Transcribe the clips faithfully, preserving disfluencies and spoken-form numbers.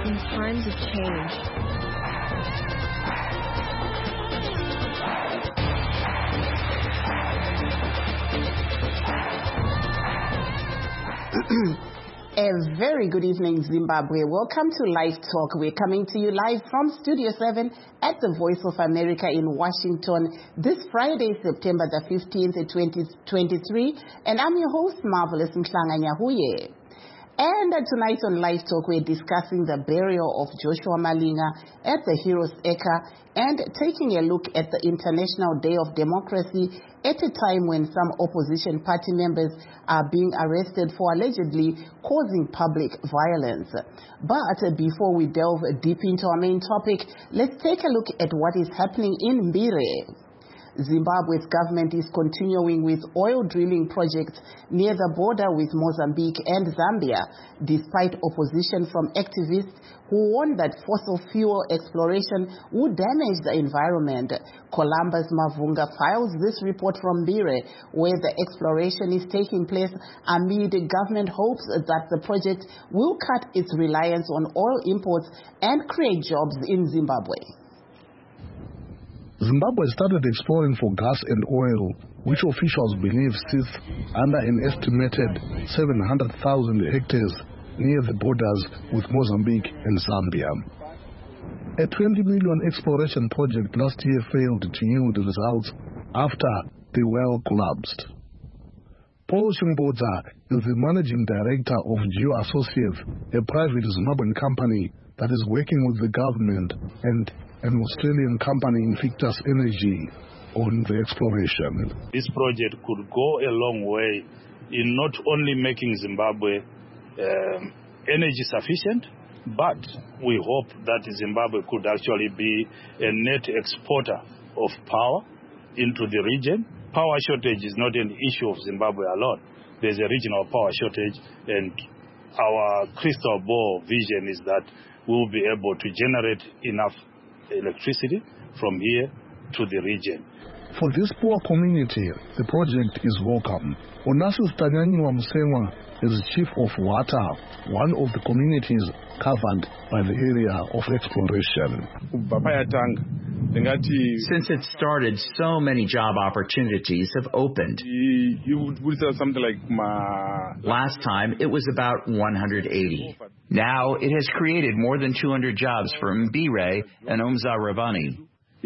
in times of change. A very good evening, Zimbabwe. Welcome to Live Talk. We're coming to you live from Studio seven at the Voice of America in Washington this Friday, September the fifteenth, twenty twenty-three. And I'm your host, Marvelous Mhlanga Nyahuye. And tonight on Live Talk, we're discussing the burial of Joshua Malinga at the Heroes Acre and taking a look at the International Day of Democracy at a time when some opposition party members are being arrested for allegedly causing public violence. But before we delve deep into our main topic, let's take a look at what is happening in Mbire. Zimbabwe's government is continuing with oil drilling projects near the border with Mozambique and Zambia, despite opposition from activists who warn that fossil fuel exploration would damage the environment. Columbus Mavunga files this report from Mbire, where the exploration is taking place amid government hopes that the project will cut its reliance on oil imports and create jobs in Zimbabwe. Zimbabwe started exploring for gas and oil, which officials believe sits under an estimated seven hundred thousand hectares near the borders with Mozambique and Zambia. A twenty million exploration project last year failed to yield results after the well collapsed. Paul Shimbodza is the managing director of Geo Associates, a private Zimbabwean company that is working with the government and an Australian company, Invictus Energy, on the exploration. This project could go a long way in not only making Zimbabwe um, energy sufficient, but we hope that Zimbabwe could actually be a net exporter of power into the region. Power shortage is not an issue of Zimbabwe alone. There's a regional power shortage, and our crystal ball vision is that we'll be able to generate enough electricity from here to the region. For this poor community, the project is welcome. Onassis Tanyanyiwa Musemwa is chief of Water, one of the communities covered by the area of exploration. Since it started, so many job opportunities have opened. You would say something like last time it was about one hundred eighty. Now it has created more than two hundred jobs for Mbire and Umzarabani.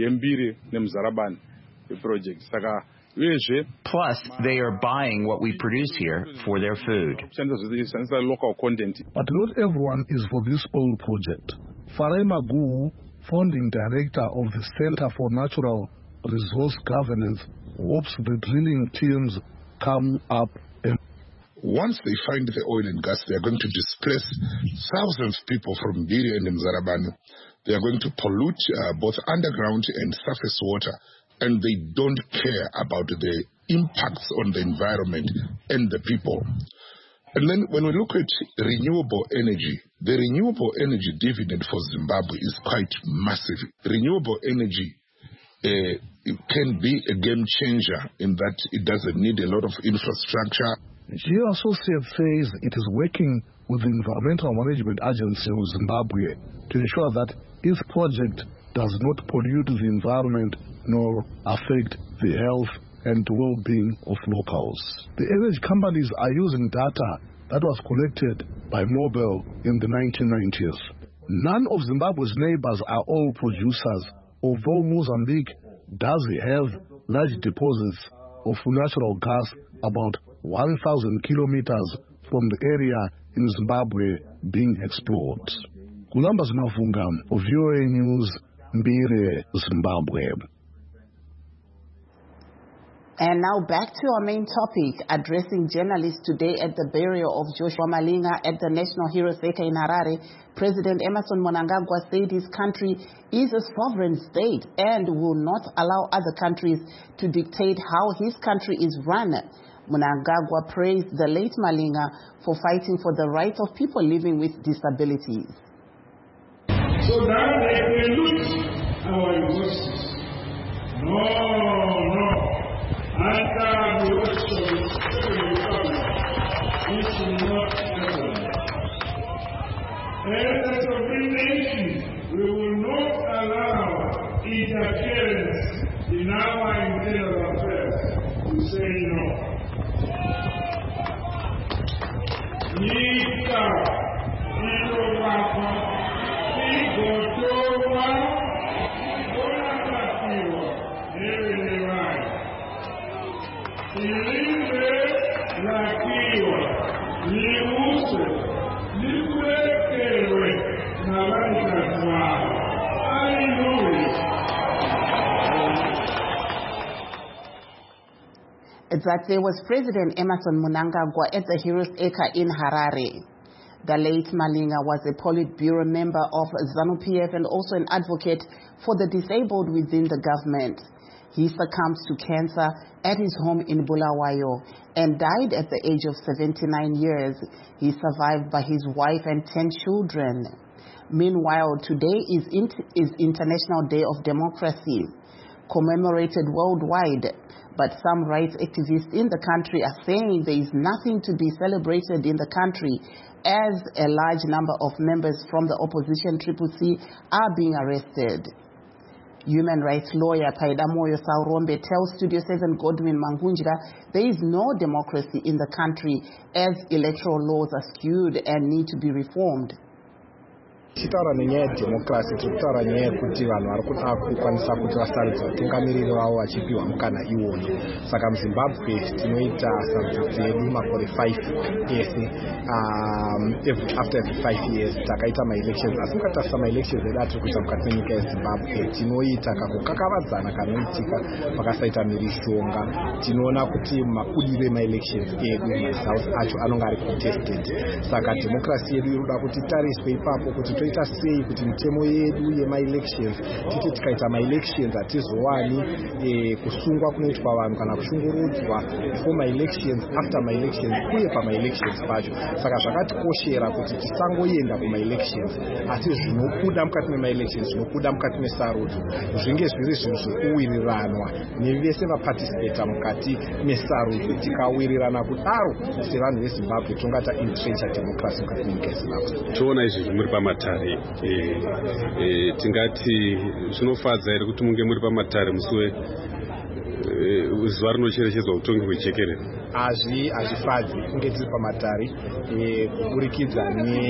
Plus, they are buying what we produce here for their food. But not everyone is for this oil project. Farema Gu, founding director of the Center for Natural Resource Governance, hopes the drilling teams come up and once they find the oil and gas, they are going to displace thousands of people from Mbire and Mzarabani. They are going to pollute uh, both underground and surface water, and they don't care about the impacts on the environment and the people. And then when we look at renewable energy, the renewable energy dividend for Zimbabwe is quite massive. Renewable energy uh, it can be a game changer in that it doesn't need a lot of infrastructure. Geo Associates says it is working with the Environmental Management Agency of Zimbabwe to ensure that its project does not pollute the environment nor affect the health and well-being of locals. The energy companies are using data that was collected by Mobil in the nineteen nineties. None of Zimbabwe's neighbors are oil producers, although Mozambique does have large deposits of natural gas about one thousand kilometers from the area in Zimbabwe being explored. Columbus Mavunga of V O A News, Mbire, Zimbabwe. And now back to our main topic, addressing journalists today at the burial of Joshua Malinga at the National Heroes Acre in Harare. President Emmerson Mnangagwa said his country is a sovereign state and will not allow other countries to dictate how his country is run. Mnangagwa praised the late Malinga for fighting for the rights of people living with disabilities. So now they pollute our resources. No, no. Under the option of the republic, this will not happen. As a sovereign nation, we will not allow interference in our internal affairs. We say no. Nika, Ito Papa, Iko Towa, Bona Patiwa, Every right. Ilive Lakiwa, Liuse, Liwekewe, Nalanta Kwa. Hallelujah. That there was President Emerson Mnangagwa at the Heroes Acre in Harare. The late Malinga was a Politburo member of ZANU-P F and also an advocate for the disabled within the government. He succumbed to cancer at his home in Bulawayo and died at the age of seventy-nine years. He survived by his wife and ten children. Meanwhile, today is, inter- is International Day of Democracy, commemorated worldwide. But some rights activists in the country are saying there is nothing to be celebrated in the country as a large number of members from the opposition Triple C are being arrested. Human rights lawyer Paidamoyo Saurombe tells Studio seven Godwin Mangunjira there is no democracy in the country as electoral laws are skewed and need to be reformed. Tichitaura nenyaya yedhemokirasi tiri kutaura nyaya yekuti vanhu vari kuda kukwanisa kuti vasarudzwa vatungamiriri vavo vachipiwa mukana iwona. Saka muZimbabwe tinoita sarudzo yedu makore five ese um, every, after every five years takaita ma-elections. Asi mukatarisa ma-elections edu atiri kuita mukati menyika yeZimbabwe tinoita kakukakavadzana kanoitika pakasaita mhirizhonga. Tinoona kuti mabudiro ema-elections edu maresults acho anonga ari contested. Saka democracy yedu inoda kuti tariswe ipapo kuti toita sei kuti mitemo yedu yema-elections titi tikaita ma-elections hatizowani e, kusungwa kunoitwa vanhu kana kushungurudzwa before ma-elections, after ma-elections uye pama-elections pacho. Saka zvakatikoshera kuti tisangoenda kuma-elections asi zvinobuda mukati mema-elections zvinobuda mukati mesarudzo zvinge zviri zvinhu zvekuwiriranwa nevese vaparticipata mukati mesarudzo. Tikawirirana kudaro sevanhu veZimbabwe tongata entrencha democracy mukati menyika yeZimbabwe. Toona izvi muri pamatare e, e, tingati zvinofadza here kuti munge muri pamatare musi zuva rinocherechedzwa utongi hwejekerere? Hazvifadzi kunge tiri pamatare kuburikidza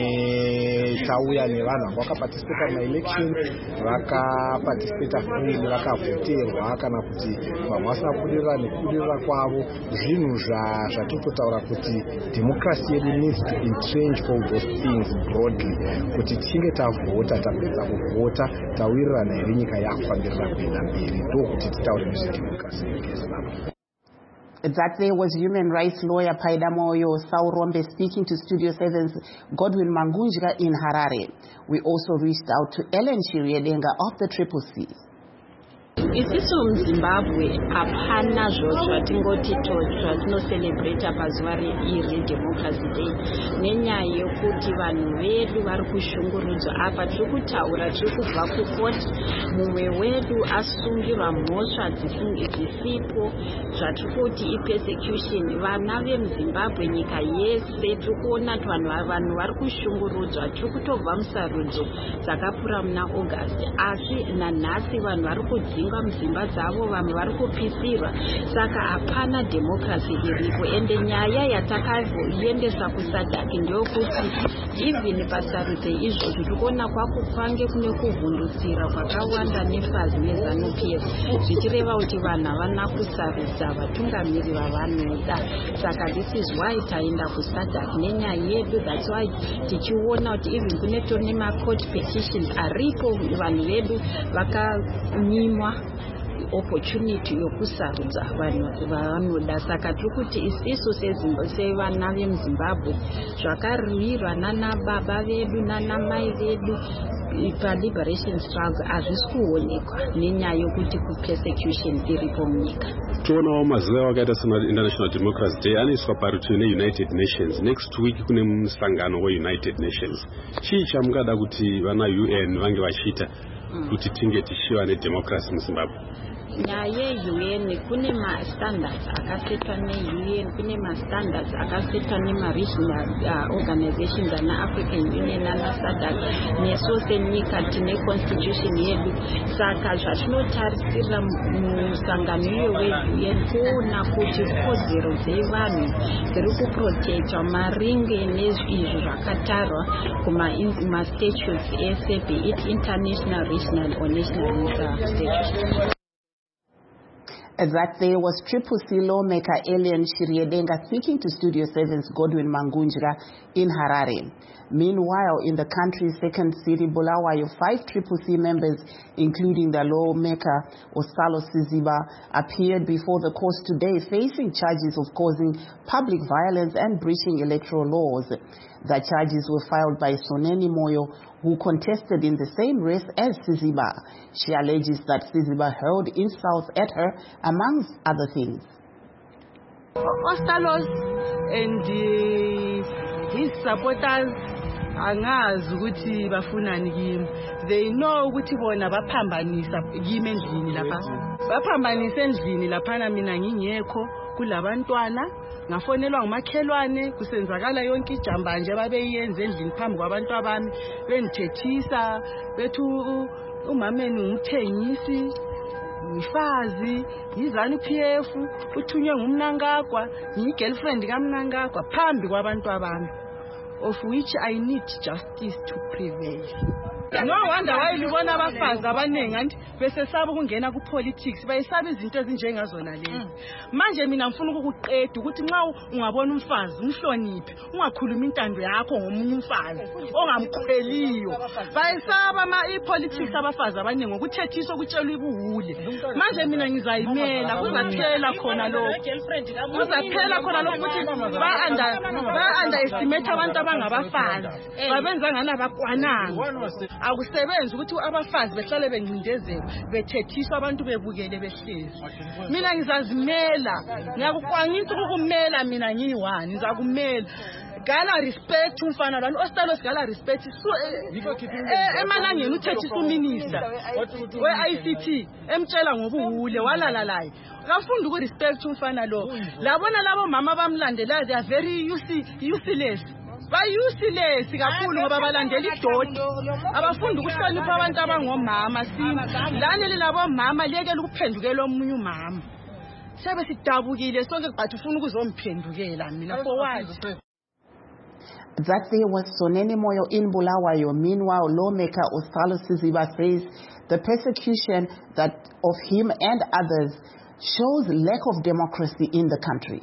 netauya nevanhu vanga vakaparticipata ma-elections vakaparticipata freely vakavhoterwa kana kuti vamwe vasina kubudirira nekubudirira kwavo. Zvinhu zvatiri kutaura kuti democracy yedu needs to entrench all those things broadly kuti tichinge tavhota tapedza kuvhota tawirirana here nyika yakufambirira kuenda mberi ndokuti titaure nezvedemocracy. That there was human rights lawyer Paidamoyo Saurombe speaking to Studio seven's Godwin Mangunjira in Harare. We also reached out to Ellen Shiriedenga of the Triple C. Isiso muZimbabwe hapana zvatingoti zvatinocelebrata pazuva iri democracy day nenyaya yekuti vanhu vedu vari kushungurudzwa. Apa tiri kutaura tiri kubva kukoti mumwe wedu asungirwa mhosva dzisipo zvatiri kuti ipersecution. Vana vemuZimbabwe nyika yese tiri kuona kuti vanhu vari kushungurudzwa. Tiri kutobva musarudzo dzakapfuura muna August asi nanhasi vanhu vari kudzinga mudzimba dzavo, vamwe vari kupisirwa. Saka hapana democracy iripo. Ende nyaya yatakaendesa kusadaki ndeyokuti even pasarudzo izvozvo tikuona kwakukwange kune kuvhundutsira kwakawanda nefazi neZANU-P F zvichireva kuti vanhu havana kusarudza vatungamiri vavanoda. Saka this is why taenda kusadaki nenyaya yedu. That's why tichiona kuti even kune tori nema-court petitions aripo vanhu vedu vakanyimwa opportunity yokusarudza vanhu vavanoda. Saka tiri kuti isisu sevana vemuZimbabwe zvakarwirwa nana baba vedu nana mai vedu pa-liberation struggle hazvisi kuonekwa nenyaya yokuti kupersecution iripo munyika. Toonawo mazuva wakaita sema-International Democracy Day anoiswa parutivi ne-United Nations. Next week kune musangano we-United Nations. Chii chamungada kuti vana U N vange vachiita kuti tinge tichiva nedemocracy muZimbabwe? nyaya ye-U N kune ma-standards akasetwa ne-U N, kune ma-standards akasetwa nema-regional uh, organizations ana-African Union ana-SADC neso senyika tine-constitution yedu. Saka zvatinotarisira musangano iyo we-U N kuona kuti kodzero dzevanhu dziri kuprotectwa maringe nezvizvi zvakatarwa kuma-statutes ese, be it international, regional or national uh, statutes. That there was Triple C lawmaker Elian Shiryedenga speaking to Studio seven's Godwin Mangunjira in Harare. Meanwhile, in the country's second city, Bulawayo, five Triple C members, including the lawmaker Ostalo Siziba, appeared before the court today facing charges of causing public violence and breaching electoral laws. The charges were filed by Soneni Moyo, who contested in the same race as Siziba. She alleges that Siziba hurled insults at her, amongst other things. Ostalos and uh, his supporters angazi ukuthi bafunani kimi. They know ukuthi bona baphambanisa kimi endlini lapha. Baphambanisa endlini lapha mina ngingekho kulabantwana. Ngafonelwa ngumakhelwane kusenzakala yonke ijamba nje babeyenze endlini phambi kwabantu abami benithethisa bethu umameni ngumthengisi ngifazi ngizana uP F uthunywe ngumnankagwa ngiyigirlfriend kaMnankagwa phambi kwabantu abami, of which I need justice to prevail. No wonder why libona abafazi abaningi anti besesaba ukungena ku politics, bayisaba izinto ezinjengazona lezi. Manje mina ngifuna ukukuqeda ukuthi nxa ungabona umfazi umhloniphe, ungakhuluma intando yakho ngomunye umfazi ongamkhweliyo. Bayisaba ama ipolitics abafazi abaningi ngokuthethiswa ukutshelwa ibuhule. Manje mina ngizayimela kuzaphela khona lokho. Kuzaphela khona lokho ukuthi ba under ba underestimate abantu abangabafazi. Babenza ngani abakwananga. Akusebenzi ukuthi abafazi behlale bencindezela bethethiswa abantu bebukele behlezi. Mina ngizazimela, ngiyakukwangisa ukumela mina ngiyiwani, ngizakumela. Gala respect umfana lwana Ostalo sigala respect so emalangeni uthethisa uminister we I C T emtshela ngobuhule walala laye. Kafunda uku respect umfana lo. Labona labo mama bamlandela, they are very useless. Bayuseless kakhulu ngoba balandela idoti. Abafunda ukuhlonipha abantu abangomama sini. Lani labo mama liyekela ukuphendukela omunye umama. Sebe sidabukile sonke but ufuna ukuzomphendukela mina for what? That there was Soneni Moyo in Bulawayo. Meanwhile, lawmaker Ostalo Siziba says the persecution that of him and others shows lack of democracy in the country.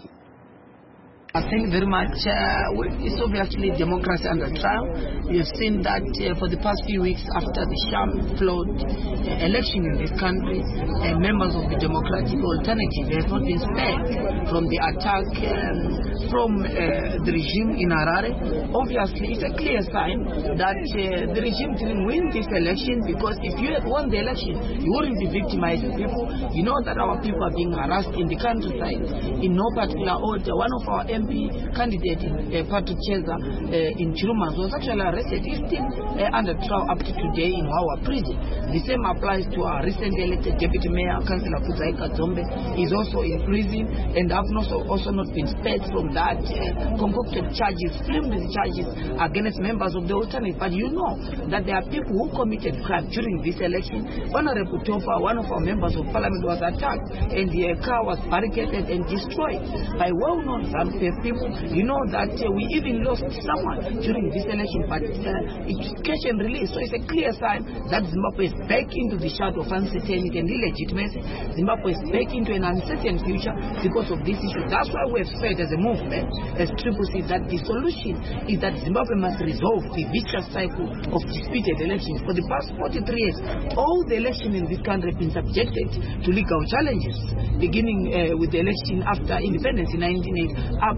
I think very much uh, it's obviously democracy under trial. We have seen that uh, for the past few weeks after the sham flawed uh, election in this country, uh, members of the Democratic Alternative have not been spared from the attack um, from uh, the regime in Harare. Obviously, it's a clear sign that uh, the regime didn't win this election, because if you had won the election, you wouldn't be victimizing people. You know that our people are being harassed in the countryside in no particular order. One of our M P candidate in uh, Patrick Cheza uh, in Chirumas was actually arrested. He's still uh, under trial up to today in Wawa prison. The same applies to our recently elected Deputy Mayor, Councillor Kuzaika Zombe. He's also in prison and have also, also not been spared from that uh, concocted charges, filmed charges against members of the alternative. But you know that there are people who committed crime during this election. Honorable Tofa, one of our members of parliament, was attacked and the car was barricaded and destroyed by well-known people. You know that uh, we even lost someone during this election, but uh, it's catch and release. So it's a clear sign that Zimbabwe is back into the shadow of uncertainty and illegitimacy. Zimbabwe is back into an uncertain future because of this issue. That's why we have said as a movement, as Triple C, that the solution is that Zimbabwe must resolve the vicious cycle of disputed elections. For the past forty-three years, all the elections in this country have been subjected to legal challenges, beginning uh, with the election after independence in nineteen eighty up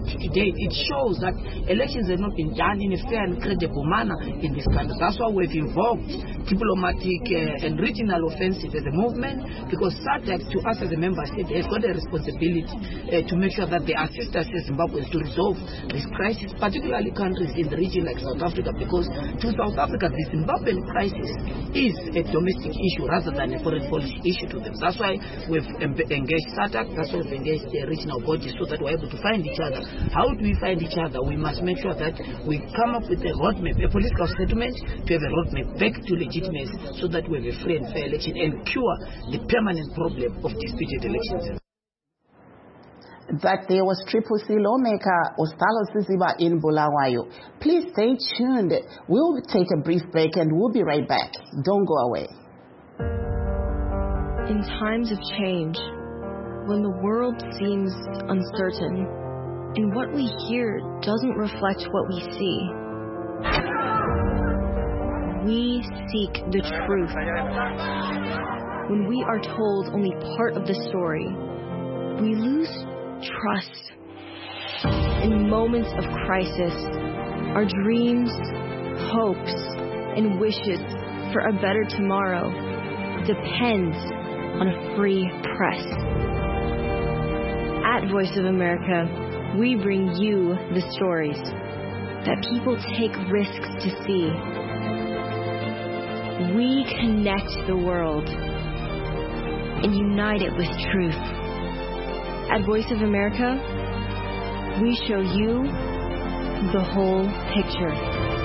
to date, it shows that elections have not been done in a fair and credible manner in this country. That's why we've invoked diplomatic uh, and regional offensive as a movement, because SADC, to us as a member state, has got a responsibility uh, to make sure that they assist us as Zimbabwe to resolve this crisis, particularly countries in the region like South Africa, because to South Africa, the Zimbabwean crisis is a domestic issue rather than a foreign policy issue to them. That's why we've engaged SADC, that's why we've engaged the regional bodies, so that we're able to find each other. How do we find each other? We must make sure that we come up with a roadmap, a political settlement, to have a roadmap back to legitimacy, so that we have a free and fair election and cure the permanent problem of disputed elections. That there was Triple C lawmaker Ostalo Siziba in Bulawayo. Please stay tuned. We'll take a brief break and we'll be right back. Don't go away. In times of change, when the world seems uncertain and what we hear doesn't reflect what we see, we seek the truth. When we are told only part of the story, we lose trust. In moments of crisis, our dreams, hopes, and wishes for a better tomorrow depends on a free press. At Voice of America, we bring you the stories that people take risks to see. We connect the world and unite it with truth. At Voice of America, we show you the whole picture.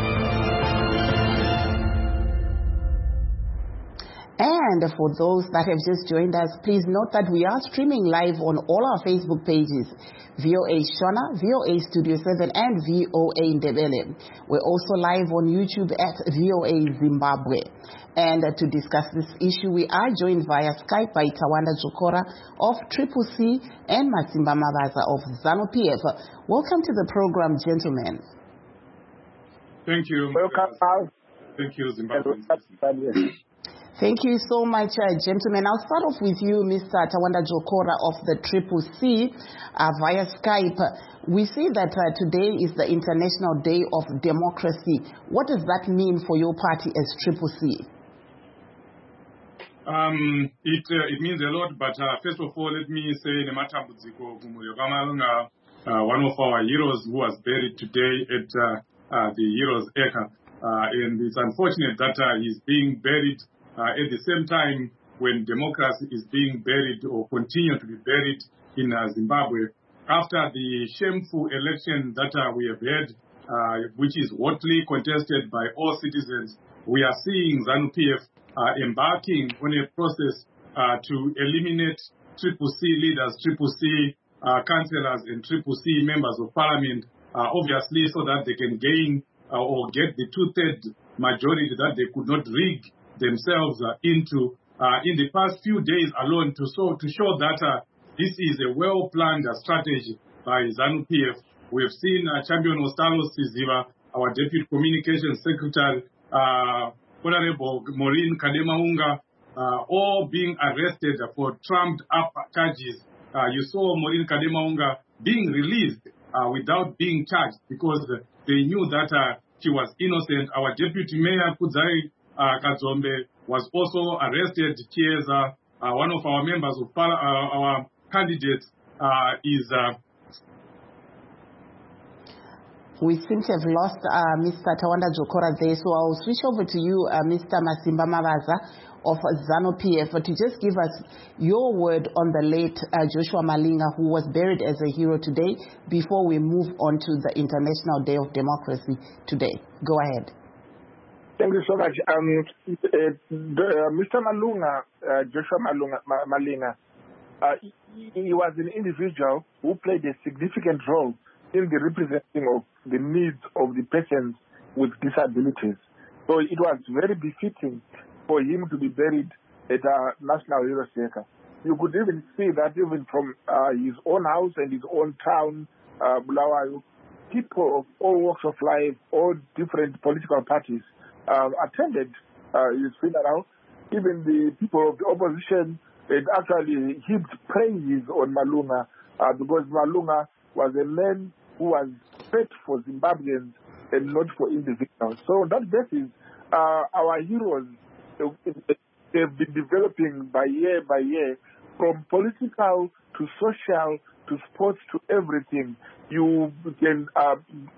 And for those that have just joined us, please note that we are streaming live on all our Facebook pages, V O A Shona, V O A Studio seven, and V O A Ndebele. We're also live on YouTube at V O A Zimbabwe. And uh, to discuss this issue, we are joined via Skype by Tawanda Jokora of Triple C and Masimba Mabaza of ZANU-P F. Welcome to the program, gentlemen. Thank you. Welcome. Thank you, Zimbabwe. Thank you so much, uh, gentlemen. I'll start off with you, Mister Tawanda Jokora of the Triple C uh, via Skype. We see that uh, today is the International Day of Democracy. What does that mean for your party as Triple C? Um, it uh, it means a lot, but uh, first of all, let me say Nematambudziko Kumuyokamalunga, uh, one of our heroes who was buried today at uh, uh, the Heroes Eka. Uh, and it's unfortunate that uh, he's being buried uh, at the same time when democracy is being buried or continue to be buried in uh, Zimbabwe. After the shameful election that uh, we have had, uh, which is hotly contested by all citizens, we are seeing ZANU-P F uh, embarking on a process uh, to eliminate Triple C leaders, Triple C uh, councillors, and Triple C members of parliament, uh, obviously so that they can gain uh, or get the two-thirds majority that they could not rig themselves uh, into uh, in the past few days alone, to, so, to show that uh, this is a well-planned uh, strategy by ZANU-P F. We have seen uh, Champion Ostalo Siziba, our Deputy Communications Secretary, uh, Honorable Maureen Kademaunga, uh, all being arrested for trumped-up charges. Uh, you saw Maureen Kademaunga being released uh, without being charged because they knew that uh, she was innocent. Our Deputy Mayor, Kudzai uh, Kadzombe, was also arrested. Chiesa, uh, one of our members of uh, our candidates, uh, is... Uh, We seem to have lost uh, Mister Tawanda Jokora there, so I'll switch over to you, uh, Mister Masimba Mabaza of ZANU-P F, to just give us your word on the late uh, Joshua Malinga, who was buried as a hero today, before we move on to the International Day of Democracy today. Go ahead. Thank you so much. Um, uh, the, uh, Mister Malunga, uh, Joshua Malunga, Ma Malinga, uh, he, he was an individual who played a significant role in the representing of the needs of the persons with disabilities. So it was very befitting for him to be buried at a National Hero Center. You could even see that even from uh, his own house and his own town, uh, Bulawayo, people of all walks of life, all different political parties uh, attended uh, his funeral. Even the people of the opposition had actually heaped praises on Malunga uh, because Malunga was a man who was set for Zimbabweans and not for individuals. So on that basis, uh, our heroes, uh, they've been developing by year by year, from political to social to sports to everything. You can uh,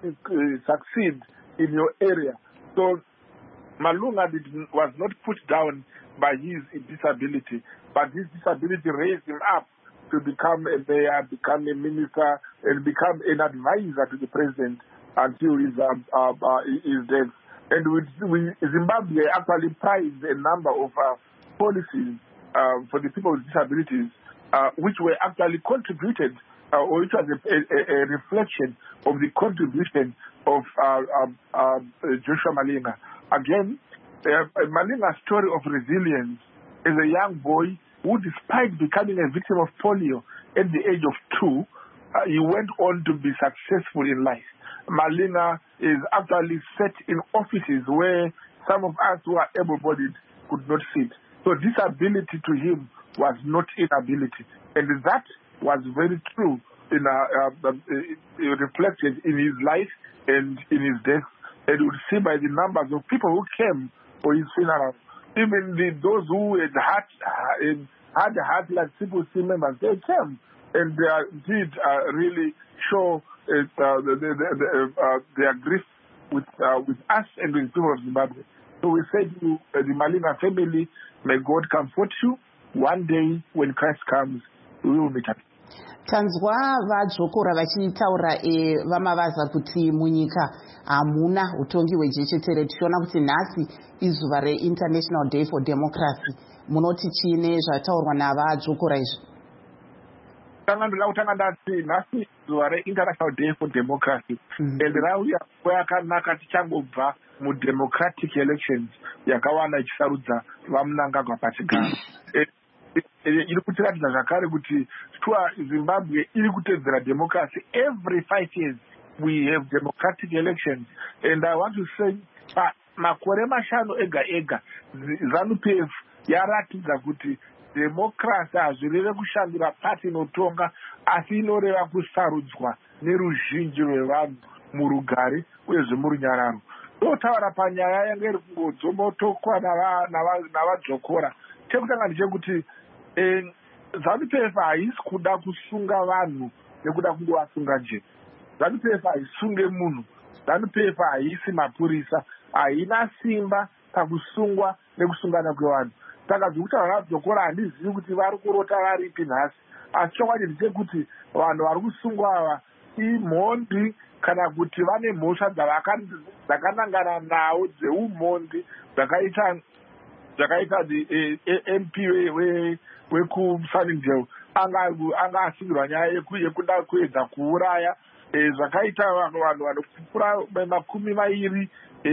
succeed in your area. So Malunga did, was not put down by his disability, but his disability raised him up to become a mayor, become a minister, and become an advisor to the president until his, uh, uh, uh, his death. And we, we, Zimbabwe actually prized a number of uh, policies uh, for the people with disabilities, uh, which were actually contributed, uh, or which was a, a, a reflection of the contribution of uh, uh, uh, Joshua Malinga. Again, uh, Malinga's story of resilience is a young boy who, despite becoming a victim of polio at the age of two, uh, he went on to be successful in life. Malinga is actually set in offices where some of us who are able-bodied could not sit. So disability to him was not inability. And that was very true, in uh, uh, uh, reflected in his life and in his death. And you would see by the numbers of people who came for his funeral. Even the, those who had heart, uh, had a heart like people see members, they came and they uh, did uh, really show uh, the, the, the, the, uh, their grief with uh, with us and with people of Zimbabwe. So we say to uh, the Malinga family, may God comfort you. One day when Christ comes, we will meet up. Tanzwa vadzokora vachitaura e vamavaza kuti munyika hamuna utongi hwejechetere. Tichiona kuti nhasi izuva reInternational Day for Democracy. Munoti chine zvataurwa navadzokora izvi? Tanga ndila kutanga ndati nhasi izuva reInternational Day for Democracy. And rauya kwayakanaka tichangobva mudemocratic elections yakawana ichisarudza vamunangagwa pachigaro. Iri kutiratidza zvakare kuti twa Zimbabwe iri kutedzera democracy. Every five years we have democratic elections, and I want to say pa makore mashanu ega ega ZANU-P F yaratidza kuti democracy hazvireve kushandira pati inotonga asi inoreva kusarudzwa neruzhinji rwevanhu murugare uyezve murunyararo. Totaura panyaya yange iri kungodzomotokwa navadzokora. Chekutanga ndechekuti ZANU-P F haisi kuda kusunga vanhu nekuda kungovasunga nje. ZANU-P F haisunge munhu. ZANU-P F haisi mapurisa, haina simba pakusungwa nekusungana kwevanhu. Saka zvekutaura vadzokora handizivi kuti vari kurota varipi nhasi. Asi chokwadi ndechekuti vanhu vari kusungwa ava imhondi kana kuti vane mhosva dzakanangana nawo dzeumhondi dzakaita zvakaita M P wekuSunningdale anga asungirwa nyaya yekuda kuedza kuuraya, zvakaita vanhu vanopfuura makumi mairi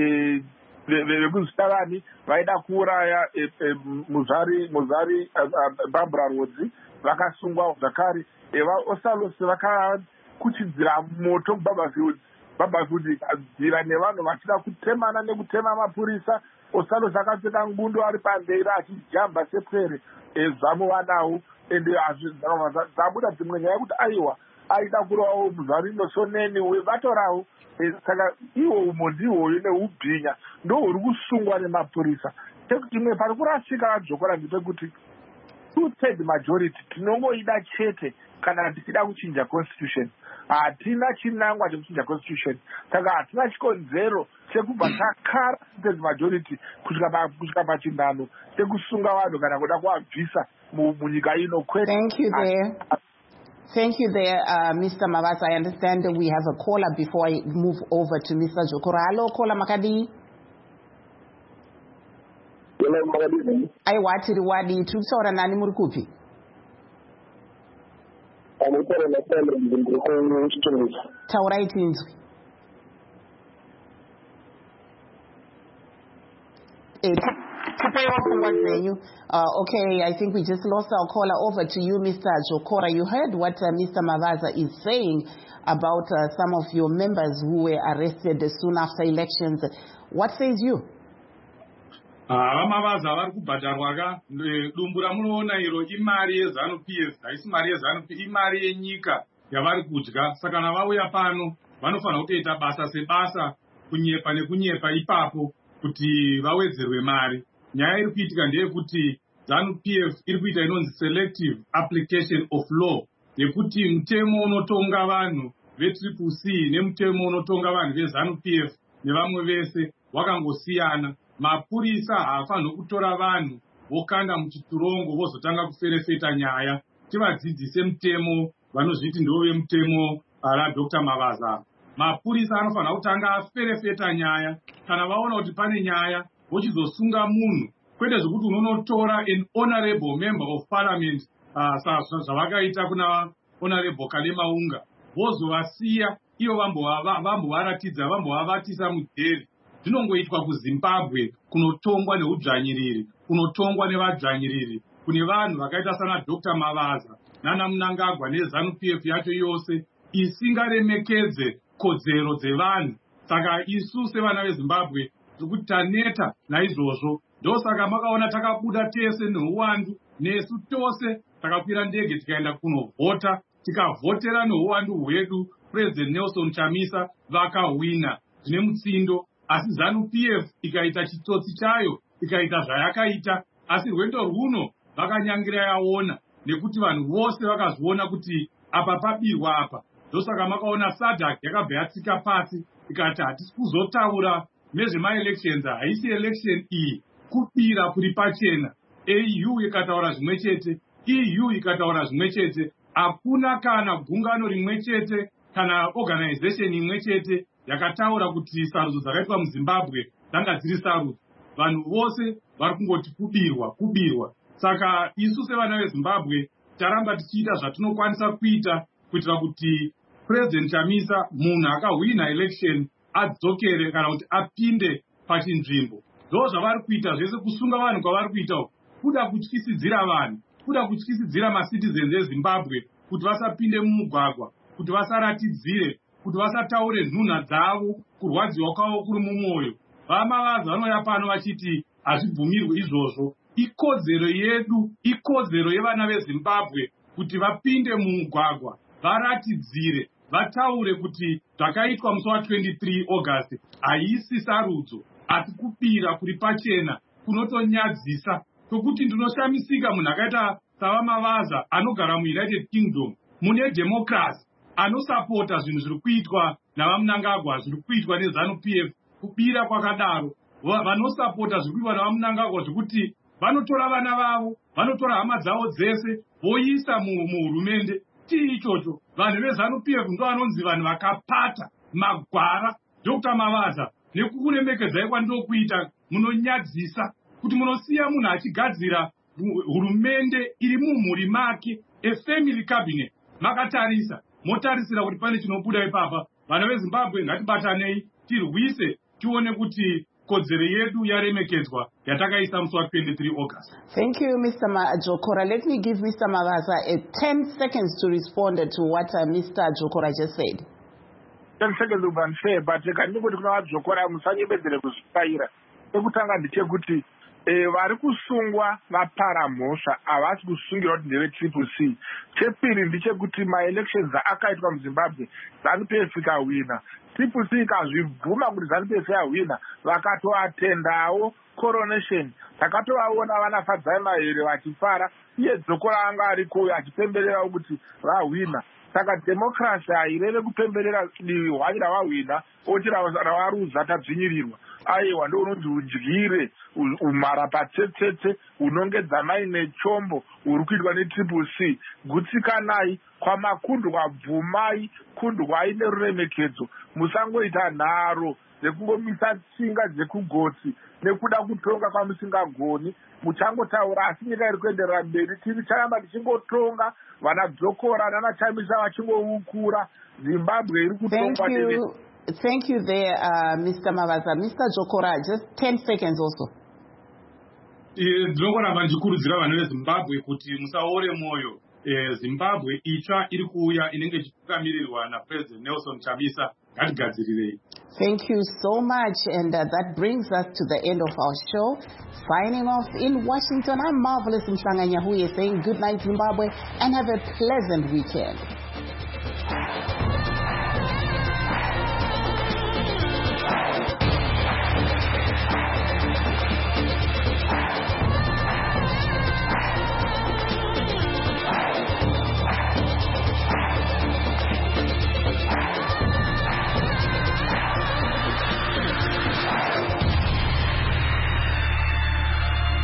vekuzvitarani vaida kuuraya muzvari muzvari Barbara Rodzi vakasungwa zvakare. Osalose vakakuchidzira moto kuBabafield. Babafield ikadzira nevanhu vachida kutemana nekutema mapurisa. Osalose akapfeka ngundu ari pamberi achijamba sepwere. Zvamuvanawo ende dzabuda dzimwe nyaya yekuti aiwa aida kurovawo muzvari nosoneni wevatorawo. Saka iwo umhondi iwoyo neubhinya ndo huri kusungwa nemapurisa. Chimwe pari kurasika vadzokora ndepekuti two-third majority tinongoida chete kana tichida kuchinja constitution. Hatina chinangwa chekuchinja constitution. Saka hatina chikonzero chekubva takara two-third majority kusvika pachinano chekusunga vanhu kana kuda kuabvisa munyika ino kwete. Thank you there. Thank you there, uh, Mister Mavaza. I understand that we have a caller before I move over to Mister Jokora. Hello, caller Makadi. Hello, Makadi. I watch it. What do you do? So, Nani Murkupi. I'm going to tell you. Tauraitin. Uh, okay, I think we just lost our caller. Over to you, Mister Jokora. You heard what uh, Mister Mavaza is saying about uh, some of your members who were arrested soon after elections. What says you? Mavaza vari kubhadharwa dumbu ramunoona iro imari yeZANU-P F, haisi mari yeZANU-P F, imari yenyika yavari kudya. Saka kana vauya pano vanofanira kutoita basa sebasa, kunyepa nekunyepa ipapo kuti vawedzerwe mari. Nyaya iri kuitika ndeyekuti ZANU P F iri kuita inonzi selective application of law, yekuti mutemo unotonga vanhu vetriple C nemutemo unotonga vanhu veZANU P F nevamwe vese wakangosiyana. Mapurisa haafaniri kutora vanhu vokanda muchiturongo vozotanga kuferefeta nyaya. Tivadzidzise mutemo, vanozviti ndoo vemutemo raDr Mavaza. Mapurisa anofanira kutanga aferefeta nyaya. Kana vaona kuti pane nyaya vochizosunga munhu, kwete zvokuti unonotora an honorable member of parliament zvavakaita kuna honorable Kalema Unga, vozovasiya ivo vambovaratidza vambovavatisa mujeri. Zvinongoitwa kuZimbabwe kunotongwa neudzvanyiriri, kunotongwa nevadzvanyiriri, kune vanhu vakaita sana Dr Mavaza nana Mnangagwa neZANU P F yacho yose isingaremekedze kodzero dzevanhu. Saka isu sevana veZimbabwe tikuti taneta naizvozvo. Ndosaka makaona takabuda tese neuwandu, nesu tose takakwira ndege tikaenda kunovhota, tikavhotera neuwandu hwedu President Nelson Chamisa vakahwina zvine mutsindo. Asi ZANU P F ikaita chitsotsi chayo, ikaita zvayakaita, asi rwendo rwuno vakanyangira yaona, nekuti vanhu vose vakazviona kuti apa pabirwa apa. Ndosaka makaona SADC yakabva yatsika pasi ikati hatisi kuzotaura nezvema-elections, haisi election iyi, kubira kuri pachena. A U ikataura zvimwe chete, E U ikataura zvimwe chete, hakuna kana gungano rimwe chete kana organization imwe chete yakataura kuti sarudzo dzakaitwa muZimbabwe dzanga dziri sarudzo. Vanhu vose vari kungoti kubirwa kubirwa. Saka isu sevana veZimbabwe taramba tichiita zvatinokwanisa kuita kuitira kuti President Chamisa, munhu akahwina election, adzokere kana kuti apinde pachinzvimbo. Ndo zvavari kuita zvese, kusunga vanhu kwavari kuita kuda kutyisidzira vanhu, kuda kutyisidzira macitizens eZimbabwe kuti vasapinde mumugwagwa, kuti vasaratidzire, kuti vasataure nhunha dzavo, kurwadziwa kwavo kuri mumwoyo. Vamavaza vanoya pano vachiti hazvibvumirwe izvozvo. Ikodzero yedu, ikodzero yevana veZimbabwe kuti vapinde mumugwagwa, varatidzire, vataure kuti zvakaitwa musi wa23 August haisi sarudzo, asi kupira kuri pachena kunotonyadzisa. Tokuti ndinoshamisika munhu akaita savamavaza anogara muUnited Kingdom, mune democracy, anosapota zvinhu zviri kuitwa navaMnangagwa, zviri kuitwa neZANU P F, kubira kwakadaro. Vanosapota zviri kuitwa navaMnangagwa zvekuti vanotora vana vavo, vanotora hama dzavo dzese, voisa muhurumende. Chii ichocho? Vanhu veZANU P F ndo vanonzi vanhu vakapata magwara. Dr Mavaza, nekukuremekedzai kwandinokuita, munonyadzisa kuti munosiya munhu achigadzira hurumende iri mumhuri make, a family cabinet. Makatarisa, motarisira kuti pane chinobuda ipapa. Vana veZimbabwe ngatibatanei, tirwise, tione kuti kodzero yedu yaremekedzwa yatakaisa musi wa23 August. Thank you, Mister Jokora. Let me give Mister Mavaza uh, ten seconds to respond to what uh, Mister Jokora just said. ten seconds will be unfair, but kanikuti kuna Jokora musanyebedzere kuzvipaira. Ekutanga ndechekuti eh vari kusungwa vapara mhosva havasi kusungira kuti ndeve triple C. Chepiri ndechekuti ma-elections akaitwa muZimbabwe ZANU P F ikahwina, triple C ikazvibvuma kuti ZANU P F yahwina, vakatoatendawo coronation. Takatovaona vanafadzai mahere vachifara, iye Jokora anga ariko achipemberera kuti vahwina. Saka democracy haireve kupemberera divi hwani ravahwina oti ravaruza tadzvinyirirwa. Aiwa ndo unonzi udyire umara patsetsetse unongedzamai nechombo uri kuitwa netriple C. Gutsikanai kwamakundwa, bvumai kundwai neruremekedzo. Musangoita nharo dzekungomisa tsinga dzekugotsi nekuda kutonga kwamusingagoni. Muchangotaura asi nyika iri kuenderera mberi. Tiri charamba tichingotonga, vana Jokora nana Chamisa vachingoukura. Zimbabwe iri kutongwa neve. Thank you there, uh, Mister Mavaza. Mister Jokora, just ten seconds also. Ndinongoramba ndichikurudzira vanhu veZimbabwe kuti musaore moyo. Zimbabwe itsva iri kuuya inenge ichitungamiririrwa naPresident Nelson Chamisa. Ngatigadzirirei. Thank you so much, and uh, that brings us to the end of our show. Signing off in Washington, I'm Marvelous Mhlanga Nyahuye saying good night Zimbabwe and have a pleasant weekend.